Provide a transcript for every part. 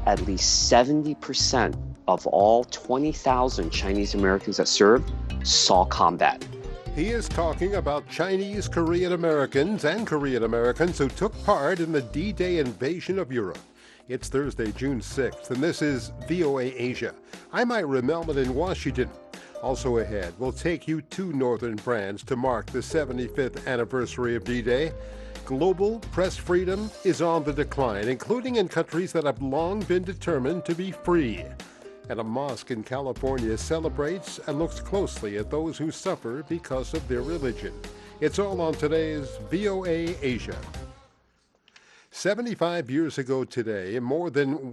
at least 70% of all 20,000 Chinese Americans that served saw combat. He is talking about Chinese Korean Americans and Korean Americans who took part in the D-Day invasion of Europe. It's Thursday, June 6th, and this is VOA Asia. I'm Ira Melman in Washington. Also ahead, we'll take you to northern France to mark the 75th anniversary of D-Day. Global press freedom is on the decline, including in countries that have long been determined to be free. And a mosque in California celebrates and looks closely at those who suffer because of their religion. It's all on today's VOA Asia. 75 years ago today, more than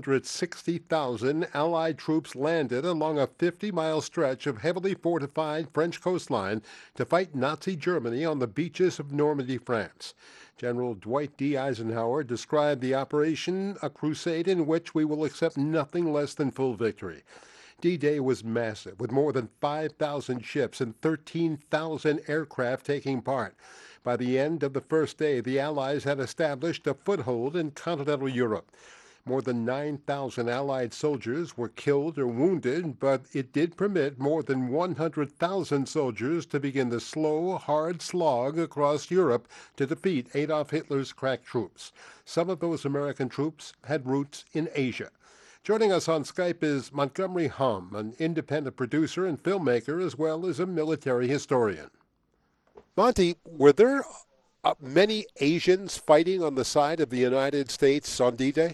160,000 Allied troops landed along a 50-mile stretch of heavily fortified French coastline to fight Nazi Germany on the beaches of Normandy, France. General Dwight D. Eisenhower described the operation a crusade in which we will accept nothing less than full victory. D-Day was massive, with more than 5,000 ships and 13,000 aircraft taking part. By the end of the first day, the Allies had established a foothold in continental Europe. More than 9,000 Allied soldiers were killed or wounded, but it did permit more than 100,000 soldiers to begin the slow, hard slog across Europe to defeat Adolf Hitler's crack troops. Some of those American troops had roots in Asia. Joining us on Skype is Montgomery Hum, an independent producer and filmmaker, as well as a military historian. Monty, were there many Asians fighting on the side of the United States on D-Day?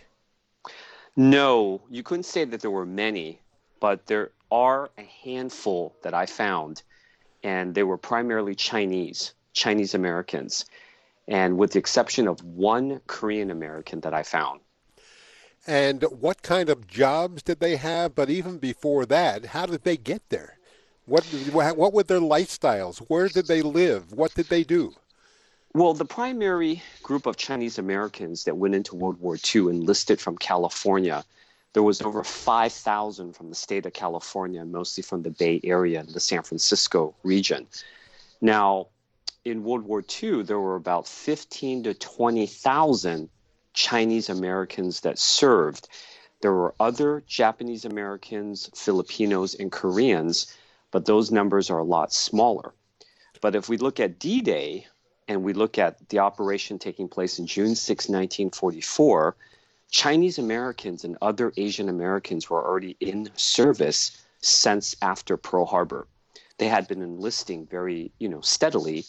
No, you couldn't say that there were many, but there are a handful that I found, and they were primarily Chinese Americans, and with the exception of one Korean American that I found. And what kind of jobs did they have? But even before that, how did they get there? What were their lifestyles? Where did they live? What did they do? Well, the primary group of Chinese Americans that went into World War II enlisted from California. There was over 5,000 from the state of California, mostly from the Bay Area and the San Francisco region. Now, in World War II, there were about 15 to 20,000 Chinese Americans that served. There were other Japanese Americans, Filipinos, and Koreans, but those numbers are a lot smaller. But if we look at D-Day, and we look at the operation taking place in June 6, 1944, Chinese Americans and other Asian Americans were already in service since after Pearl Harbor. They had been enlisting very, steadily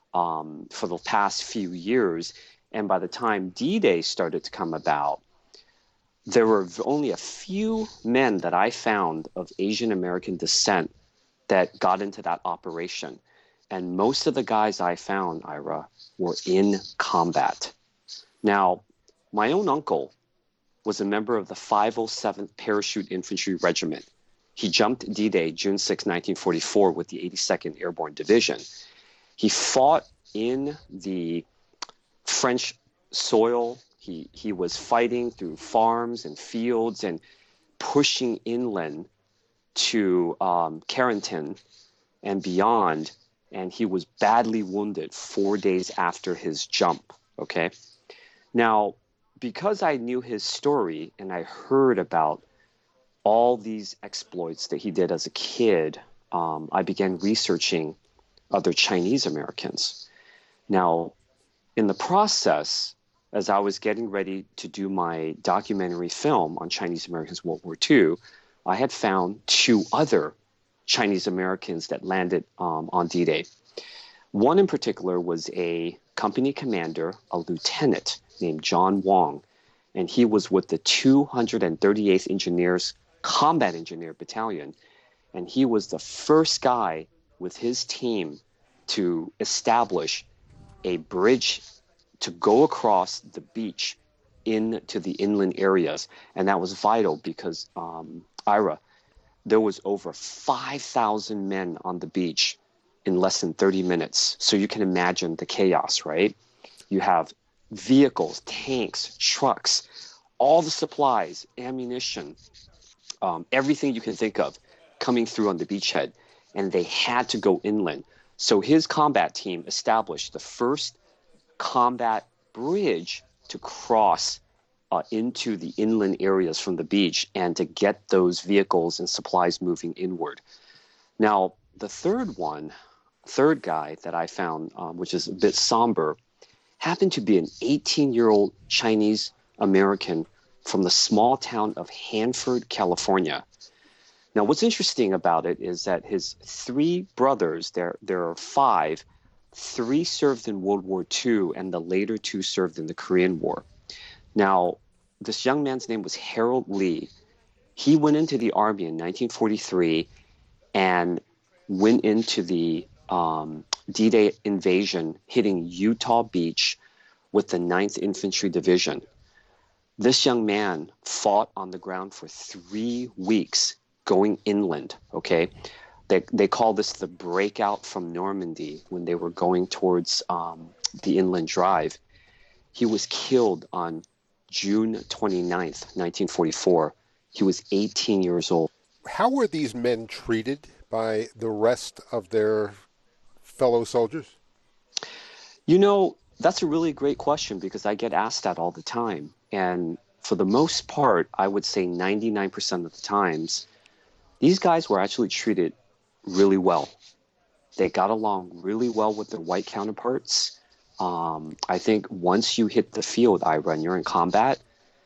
for the past few years. And by the time D-Day started to come about, there were only a few men that I found of Asian American descent that got into that operation. And most of the guys I found, Ira, were in combat. Now, my own uncle was a member of the 507th Parachute Infantry Regiment. He jumped D-Day, June 6, 1944, with the 82nd Airborne Division. He fought in the French soil. He was fighting through farms and fields and pushing inland to Carrington and beyond. And he was badly wounded 4 days after his jump, okay? Now, because I knew his story and I heard about all these exploits that he did as a kid, I began researching other Chinese Americans. Now, in the process, as I was getting ready to do my documentary film on Chinese Americans World War II, I had found two other Chinese Americans that landed on D-Day. One in particular was a company commander, a lieutenant named John Wong, and he was with the 238th Engineers Combat Engineer Battalion, and he was the first guy with his team to establish a bridge to go across the beach into the inland areas, and that was vital because, Ira, there was over 5,000 men on the beach in less than 30 minutes. So you can imagine the chaos, right? You have vehicles, tanks, trucks, all the supplies, ammunition, everything you can think of coming through on the beachhead. And they had to go inland. So his combat team established the first combat bridge to cross into the inland areas from the beach and to get those vehicles and supplies moving inward. Now, the third guy that I found, which is a bit somber, happened to be an 18-year-old Chinese American from the small town of Hanford, California. Now, what's interesting about it is that his three brothers, there are five, three served in World War II, and the later two served in the Korean War. Now, this young man's name was Harold Lee. He went into the Army in 1943 and went into the D-Day invasion, hitting Utah Beach with the 9th Infantry Division. This young man fought on the ground for 3 weeks going inland, okay? They call this the breakout from Normandy when they were going towards the inland drive. He was killed on June 29th, 1944. He was 18 years old. How were these men treated by the rest of their fellow soldiers? You know, that's a really great question because I get asked that all the time. And for the most part, I would say 99% of the times, these guys were actually treated really well. They got along really well with their white counterparts. I think once you hit the field, Ira, and you're in combat,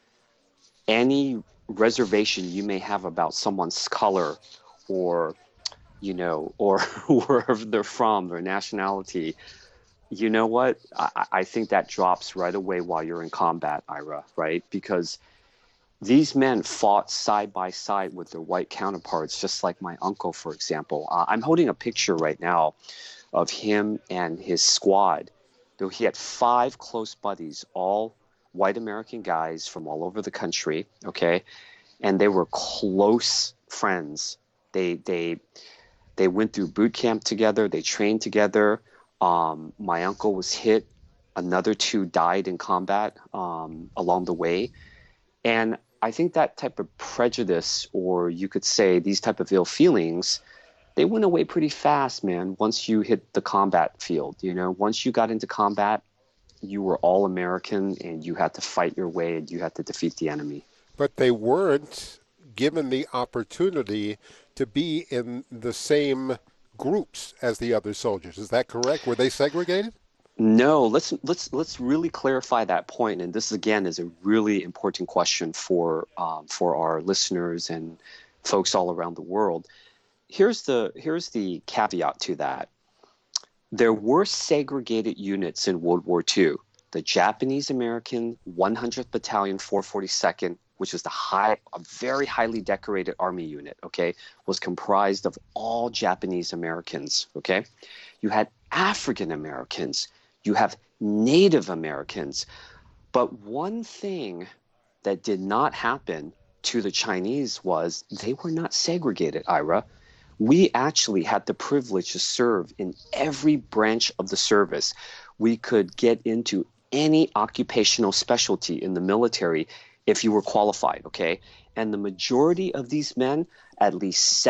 any reservation you may have about someone's color or, you know, or wherever they're from, their nationality, you know what? I think that drops right away while you're in combat, Ira, right? Because these men fought side by side with their white counterparts, just like my uncle, for example. I'm holding a picture right now of him and his squad. Though he had 5 close buddies, all white American guys from all over the country, okay? And they were close friends. They went through boot camp together. They trained together. My uncle was hit. Another 2 died in combat along the way. And I think that type of prejudice, or you could say these type of ill feelings, they went away pretty fast, man, once you hit the combat field. You know, once you got into combat, you were all American and you had to fight your way and you had to defeat the enemy. But they weren't given the opportunity to be in the same groups as the other soldiers. Is that correct? Were they segregated? No, let's really clarify that point. And this again is a really important question for our listeners and folks all around the world. Here's the caveat to that. There were segregated units in World War II. The Japanese American 100th Battalion 442nd, which is a very highly decorated army unit, okay, was comprised of all Japanese Americans, okay? You had African Americans, you have Native Americans. But one thing that did not happen to the Chinese was they were not segregated, Ira. We actually had the privilege to serve in every branch of the service. We could get into any occupational specialty in the military if you were qualified, okay? And the majority of these men, at least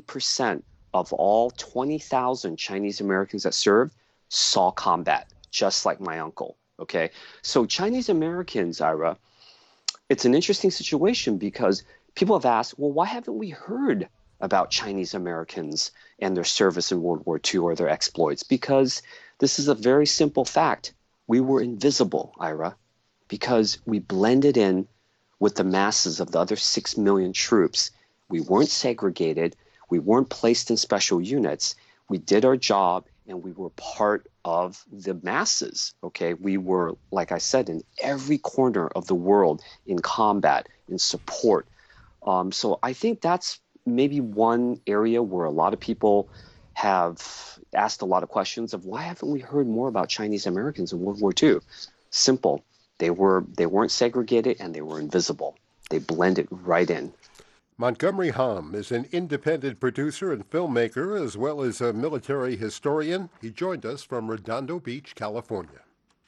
70% of all 20,000 Chinese Americans that served, saw combat, just like my uncle, okay? So Chinese Americans, Ira, it's an interesting situation because people have asked, well, why haven't we heard about Chinese Americans and their service in World War II or their exploits? Because this is a very simple fact. We were invisible, Ira, because we blended in with the masses of the other 6 million troops. We weren't segregated. We weren't placed in special units. We did our job and we were part of the masses, okay? We were, like I said, in every corner of the world in combat, in support. So I think that's maybe one area where a lot of people have asked a lot of questions of why haven't we heard more about Chinese Americans in World War II? Simple. They weren't segregated and they were invisible. They blended right in. Montgomery Hom is an independent producer and filmmaker as well as a military historian. He joined us from Redondo Beach, California.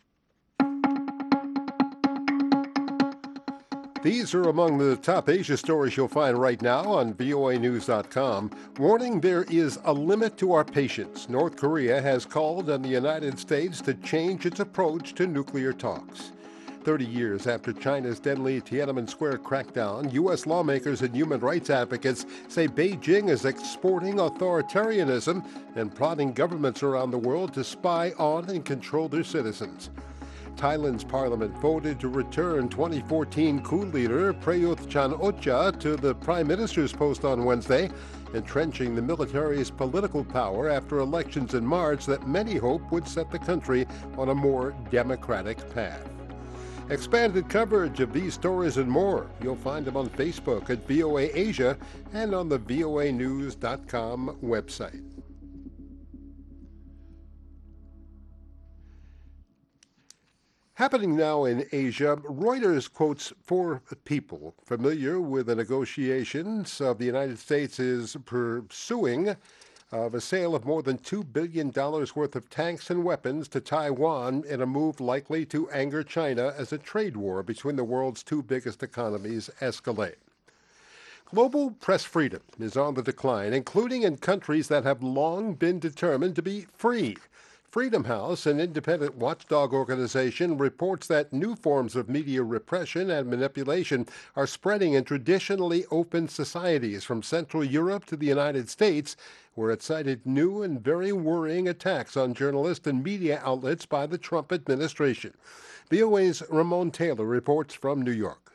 These are among the top Asia stories you'll find right now on voanews.com. Warning, there is a limit to our patience. North Korea has called on the United States to change its approach to nuclear talks. 30 years after China's deadly Tiananmen Square crackdown, U.S. lawmakers and human rights advocates say Beijing is exporting authoritarianism and prodding governments around the world to spy on and control their citizens. Thailand's parliament voted to return 2014 coup leader Prayuth Chan-o-cha to the prime minister's post on Wednesday, entrenching the military's political power after elections in March that many hope would set the country on a more democratic path. Expanded coverage of these stories and more. You'll find them on Facebook at VOA Asia and on the voanews.com website. Happening now in Asia, Reuters quotes 4 people familiar with the negotiations of the United States is pursuing of a sale of more than $2 billion worth of tanks and weapons to Taiwan in a move likely to anger China as a trade war between the world's 2 biggest economies escalate. Global press freedom is on the decline, including in countries that have long been determined to be free. Freedom House, an independent watchdog organization, reports that new forms of media repression and manipulation are spreading in traditionally open societies from Central Europe to the United States, where it cited new and very worrying attacks on journalists and media outlets by the Trump administration. VOA's Ramon Taylor reports from New York.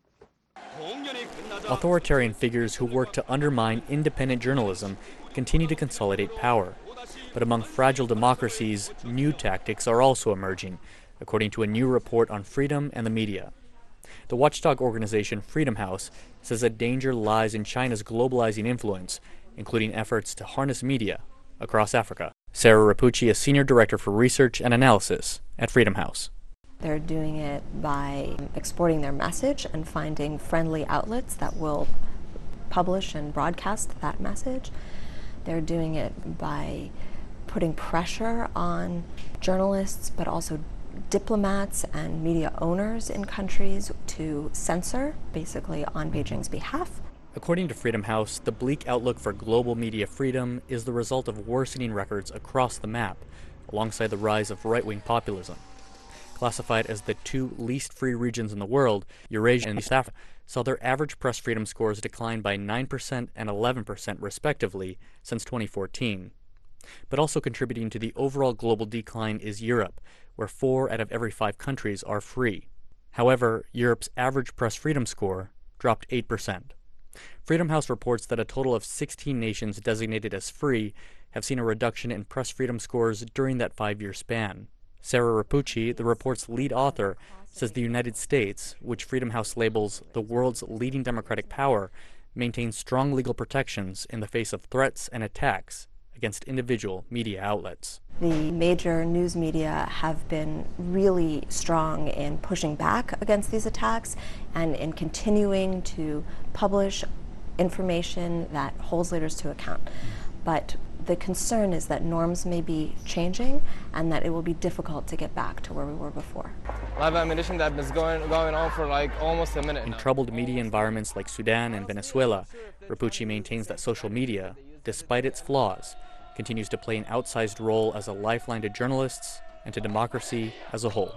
Authoritarian figures who work to undermine independent journalism continue to consolidate power. But among fragile democracies, new tactics are also emerging, according to a new report on freedom and the media. The watchdog organization Freedom House says that danger lies in China's globalizing influence, including efforts to harness media across Africa. Sarah Rapucci is Senior Director for Research and Analysis at Freedom House. They're doing it by exporting their message and finding friendly outlets that will publish and broadcast that message. They're doing it by putting pressure on journalists, but also diplomats and media owners in countries to censor, basically on Beijing's behalf. According to Freedom House, the bleak outlook for global media freedom is the result of worsening records across the map, alongside the rise of right-wing populism. Classified as the 2 least free regions in the world, Eurasia and East Africa saw their average press freedom scores decline by 9% and 11% respectively since 2014. But also contributing to the overall global decline is Europe, where 4 out of every 5 countries are free. However, Europe's average press freedom score dropped 8%. Freedom House reports that a total of 16 nations designated as free have seen a reduction in press freedom scores during that 5-year span. Sarah Rapucci, the report's lead author, says the United States, which Freedom House labels the world's leading democratic power, maintains strong legal protections in the face of threats and attacks against individual media outlets. The major news media have been really strong in pushing back against these attacks and in continuing to publish information that holds leaders to account. But the concern is that norms may be changing and that it will be difficult to get back to where we were before. Live ammunition that is going on for like almost a minute now. In troubled troubled media environments like Sudan and Venezuela, Rapucci maintains that social media, despite its flaws, continues to play an outsized role as a lifeline to journalists and to democracy as a whole.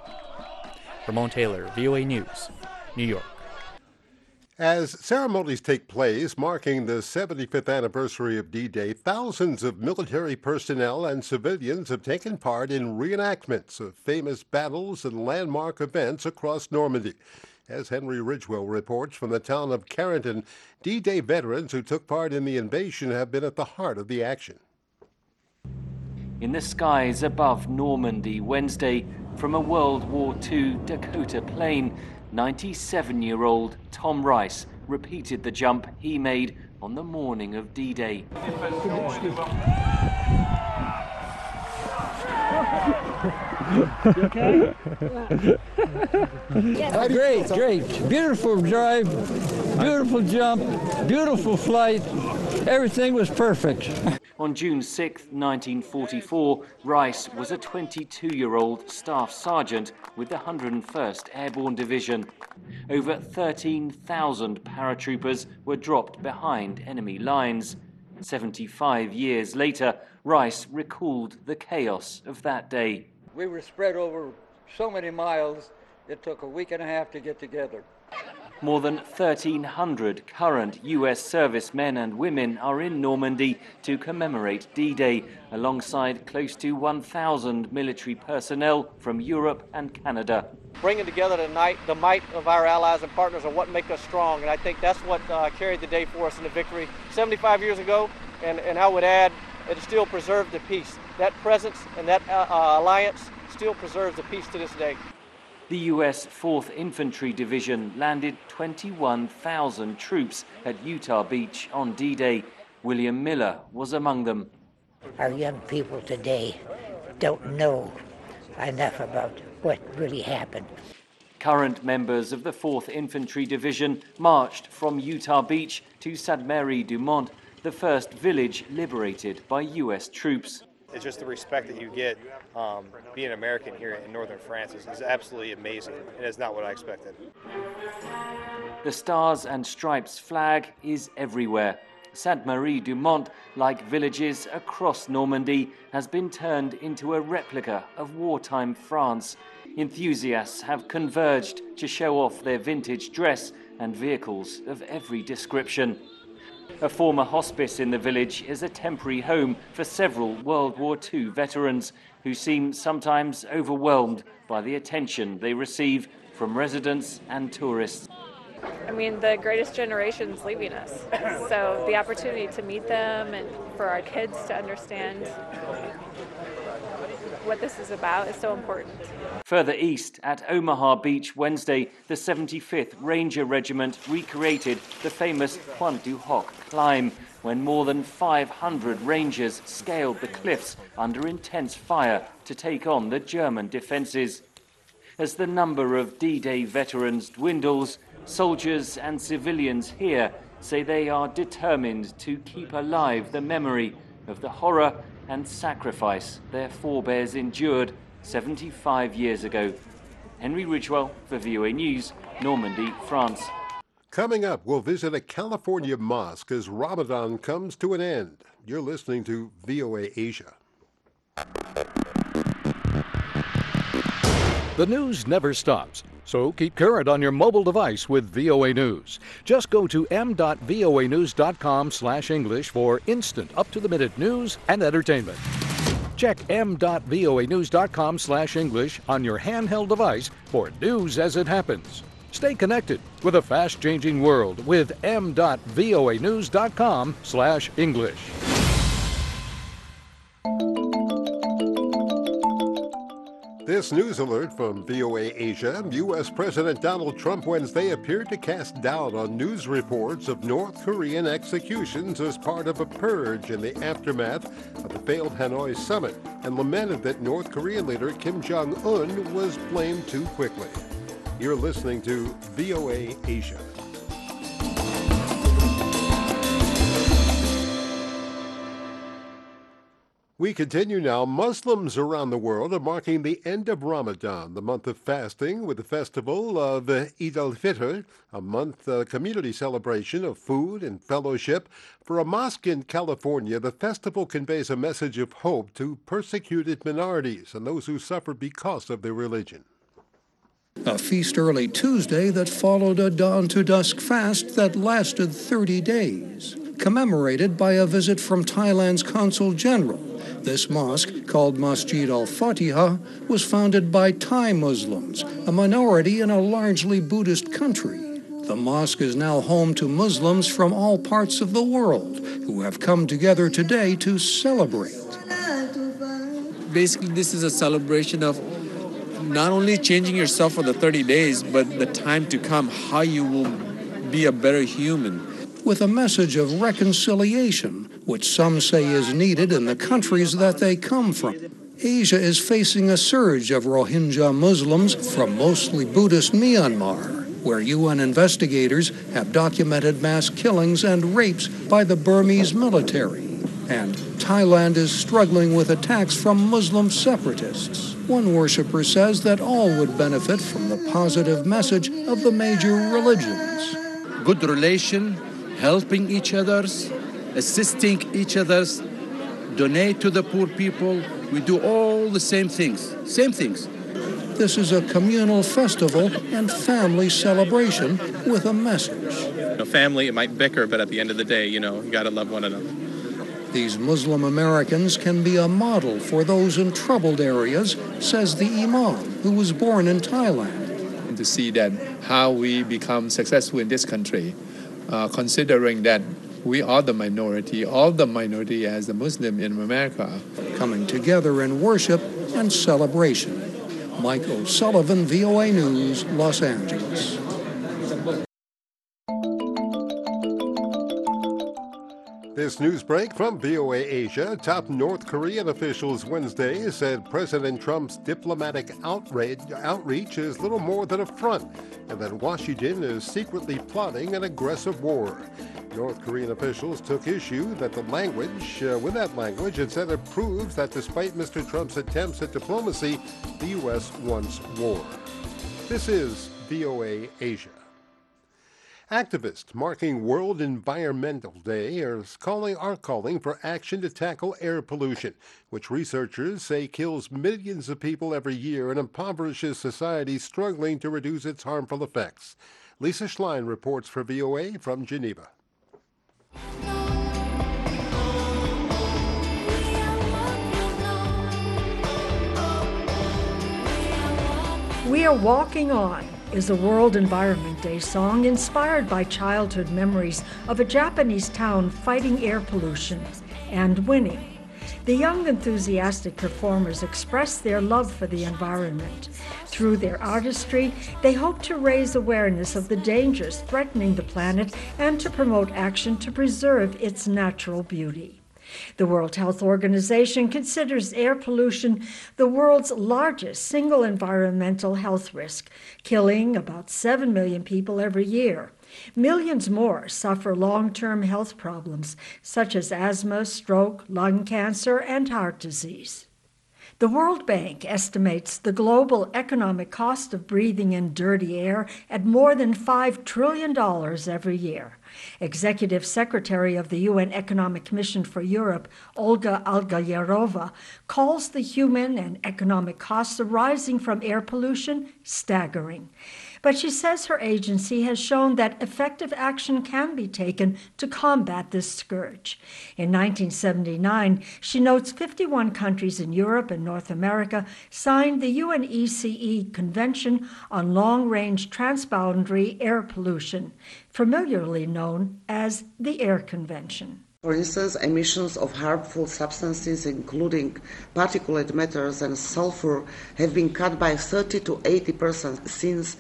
Ramon Taylor, VOA News, New York. As ceremonies take place marking the 75th anniversary of D-Day, thousands of military personnel and civilians have taken part in reenactments of famous battles and landmark events across Normandy. As Henry Ridgewell reports from the town of Carrington, D-Day veterans who took part in the invasion have been at the heart of the action. In the skies above Normandy Wednesday, from a World War II Dakota plane, 97-year-old Tom Rice repeated the jump he made on the morning of D-Day. Okay? Great. Beautiful drive, beautiful jump, beautiful flight. Everything was perfect. On June 6, 1944, Rice was a 22-year-old staff sergeant with the 101st Airborne Division. Over 13,000 paratroopers were dropped behind enemy lines. 75 years later, Rice recalled the chaos of that day. We were spread over so many miles It took a week and a half to get together. More than 1,300 current US servicemen and women are in Normandy to commemorate D-Day, alongside close to 1,000 military personnel from Europe and Canada. Bringing together tonight the might of our allies and partners are what make us strong, and I think that's what carried the day for us in the victory 75 years ago, and I would add, it still preserved the peace. That presence and that alliance still preserves the peace to this day. The US 4th Infantry Division landed 21,000 troops at Utah Beach on D-Day. William Miller was among them. Our young people today don't know enough about what really happened. Current members of the 4th Infantry Division marched from Utah Beach to Sainte-Marie-du-Mont, the first village liberated by US troops. It's just the respect that you get being American here in northern France is absolutely amazing, and it's not what I expected. The Stars and Stripes flag is everywhere. Sainte-Marie-du-Mont, like villages across Normandy, has been turned into a replica of wartime France. Enthusiasts have converged to show off their vintage dress and vehicles of every description. A former hospice in the village is a temporary home for several World War II veterans who seem sometimes overwhelmed by the attention they receive from residents and tourists. I mean, the greatest generation's leaving us, so the opportunity to meet them and for our kids to understand what this is about is so important. Further east, at Omaha Beach Wednesday, the 75th Ranger Regiment recreated the famous Pointe du Hoc climb, when more than 500 Rangers scaled the cliffs under intense fire to take on the German defences. As the number of D-Day veterans dwindles, soldiers and civilians here say they are determined to keep alive the memory of the horror and sacrifice their forebears endured 75 years ago. Henry Ridgewell for VOA News, Normandy, France. Coming up, we'll visit a California mosque as Ramadan comes to an end. You're listening to VOA Asia. The news never stops, so keep current on your mobile device with VOA News. Just go to m.voanews.com/English for instant, up-to-the-minute news and entertainment. Check m.voanews.com/English on your handheld device for news as it happens. Stay connected with a fast-changing world with m.voanews.com/English. This news alert from VOA Asia. U.S. President Donald Trump Wednesday appeared to cast doubt on news reports of North Korean executions as part of a purge in the aftermath of the failed Hanoi summit, and lamented that North Korean leader Kim Jong-un was blamed too quickly. You're listening to VOA Asia. We continue now. Muslims around the world are marking the end of Ramadan, the month of fasting, with the festival of Eid al-Fitr, a month community celebration of food and fellowship. For a mosque in California, the festival conveys a message of hope to persecuted minorities and those who suffer because of their religion. A feast early Tuesday that followed a dawn-to-dusk fast that lasted 30 days, commemorated by a visit from Thailand's Consul General. This mosque, called Masjid al-Fatiha, was founded by Thai Muslims, a minority in a largely Buddhist country. The mosque is now home to Muslims from all parts of the world who have come together today to celebrate. Basically, this is a celebration of not only changing yourself for the 30 days, but the time to come, how you will be a better human. With a message of reconciliation, which some say is needed in the countries that they come from. Asia is facing a surge of Rohingya Muslims from mostly Buddhist Myanmar, where UN investigators have documented mass killings and rapes by the Burmese military. And Thailand is struggling with attacks from Muslim separatists. One worshiper says that all would benefit from the positive message of the major religions. Good relation, helping each other's, assisting each other's, donate to the poor people. We do all the same things. this is a communal festival and family celebration with a message. Family, it might bicker, but at the end of the day, you got to love one another. These Muslim Americans can be a model for those in troubled areas, says the Imam, who was born in Thailand. And to see that how we become successful in this country, considering that we are the minority, all the minority as the Muslim in America. Coming together in worship and celebration. Mike O'Sullivan, VOA News, Los Angeles. This news break from VOA Asia. Top North Korean officials Wednesday said President Trump's diplomatic outreach is little more than a front, and that Washington is secretly plotting an aggressive war. North Korean officials took issue with that language, and said it proves that despite Mr. Trump's attempts at diplomacy, the U.S. wants war. This is VOA Asia. Activists marking World Environmental Day are calling for action to tackle air pollution, which researchers say kills millions of people every year and impoverishes society struggling to reduce its harmful effects. Lisa Schlein reports for VOA from Geneva. We Are Walking On is a World Environment Day song inspired by childhood memories of a Japanese town fighting air pollution and winning. The young, enthusiastic performers express their love for the environment. Through their artistry, they hope to raise awareness of the dangers threatening the planet and to promote action to preserve its natural beauty. The World Health Organization considers air pollution the world's largest single environmental health risk, killing about 7 million people every year. Millions more suffer long-term health problems such as asthma, stroke, lung cancer, and heart disease. The World Bank estimates the global economic cost of breathing in dirty air at more than $5 trillion every year. Executive Secretary of the UN Economic Commission for Europe, Olga Algayerova, calls the human and economic costs arising from air pollution staggering. But she says her agency has shown that effective action can be taken to combat this scourge. In 1979, she notes 51 countries in Europe and North America signed the UNECE Convention on Long-Range Transboundary Air Pollution, familiarly known as the Air Convention. For instance, emissions of harmful substances, including particulate matters and sulfur, have been cut by 30 to 80% since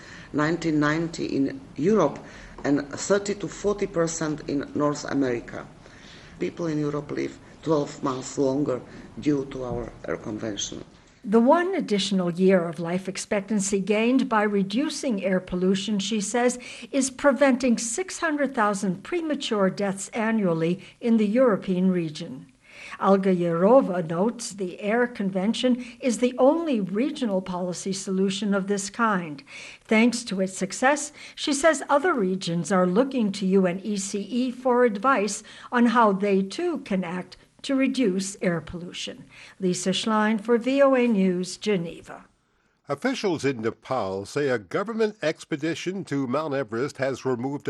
1990 in Europe and 30 to 40% in North America. People in Europe live 12 months longer due to our Air Convention. The one additional year of life expectancy gained by reducing air pollution, she says, is preventing 600,000 premature deaths annually in the European region. Algayerova notes the Air Convention is the only regional policy solution of this kind. Thanks to its success, she says other regions are looking to UNECE for advice on how they too can act to reduce air pollution. Lisa Schlein for VOA News, Geneva. Officials in Nepal say a government expedition to Mount Everest has removed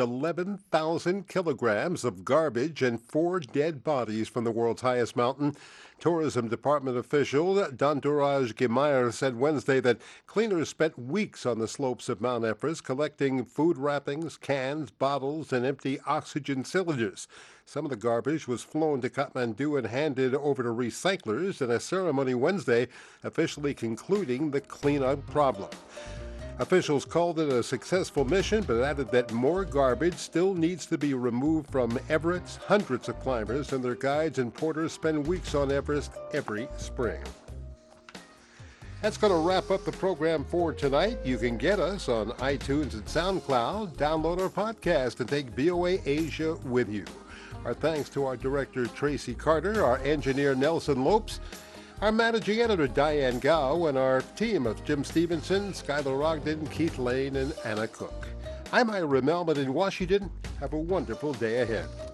11,000 kilograms of garbage and 4 dead bodies from the world's highest mountain. Tourism Department official Danduraj Gemair said Wednesday that cleaners spent weeks on the slopes of Mount Everest collecting food wrappings, cans, bottles, and empty oxygen cylinders. Some of the garbage was flown to Kathmandu and handed over to recyclers in a ceremony Wednesday, officially concluding the cleanup problem. Officials called it a successful mission, but added that more garbage still needs to be removed from Everest. Hundreds of climbers and their guides and porters spend weeks on Everest every spring. That's going to wrap up the program for tonight. You can get us on iTunes and SoundCloud. Download our podcast and take VOA Asia with you. Our thanks to our director, Tracy Carter, our engineer, Nelson Lopes, our managing editor, Diane Gao, and our team of Jim Stevenson, Skylar Ogden, Keith Lane, and Anna Cook. I'm Ira Melman in Washington. Have a wonderful day ahead.